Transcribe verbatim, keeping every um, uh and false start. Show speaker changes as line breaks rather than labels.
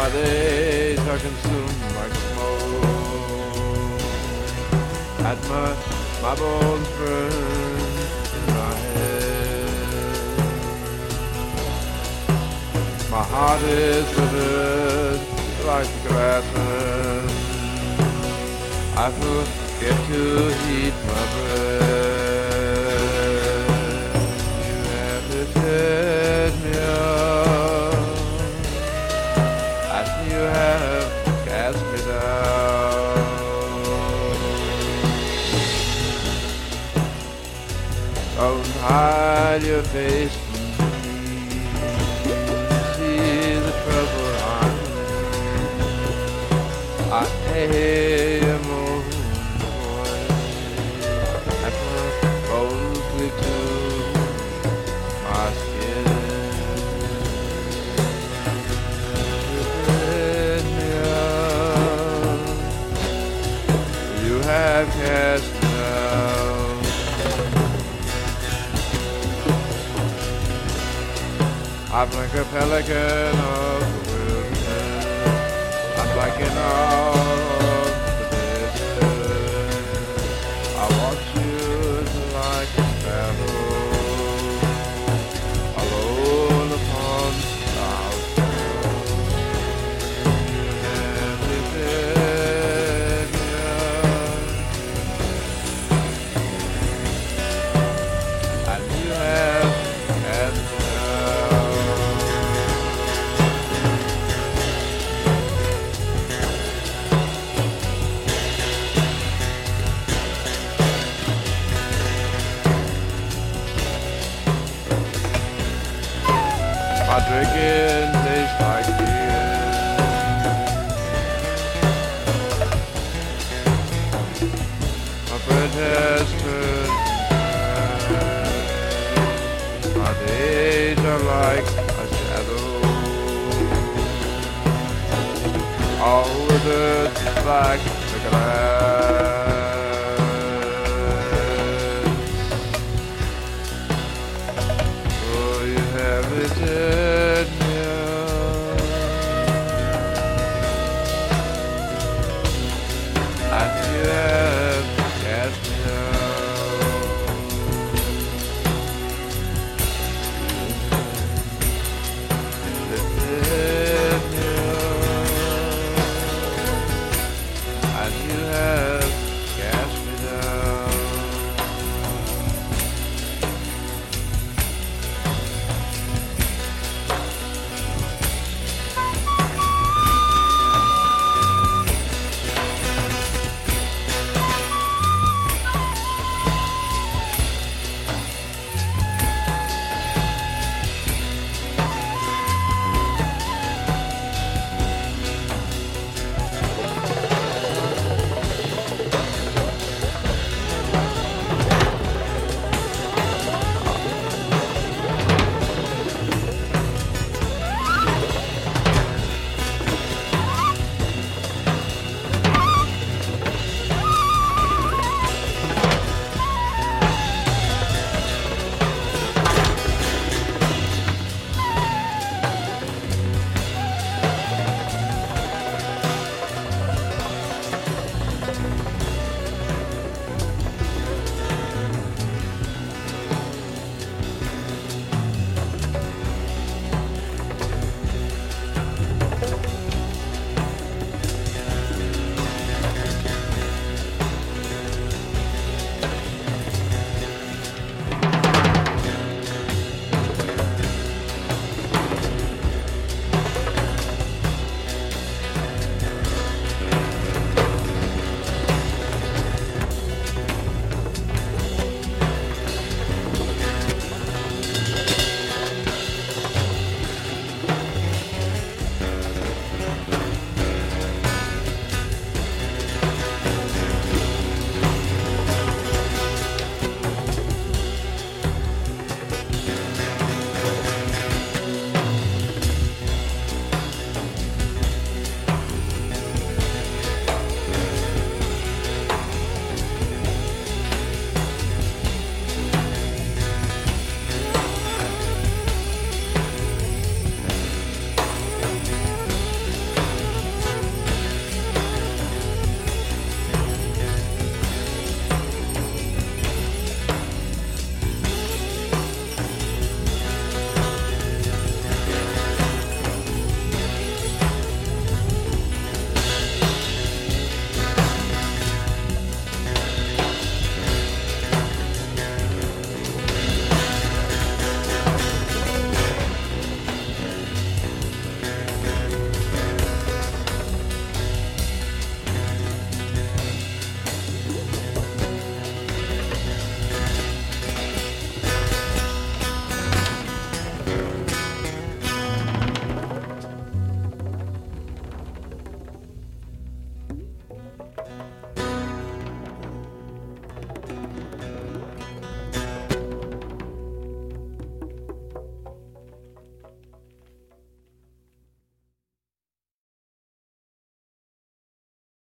My days are consumed like smoke, and my, my bones burn in my head. My heart is withered like the grassland. I forget to eat my bread. You have lifted me up, and you have cast me down. Don't hide your face from me. See the trouble I'm in. I hear your moaning voice, and my bones cling to my skin. Lift me up, you have cast me down. I'm like a pelican of the wilderness. I'm like an owl of the desert. I watch you like a sparrow, alone upon the outskirts. You have lifted me up, and you have cast me down. My drinking tastes like beer. My bread has turned to my days are like a shadow, all withered like the glass.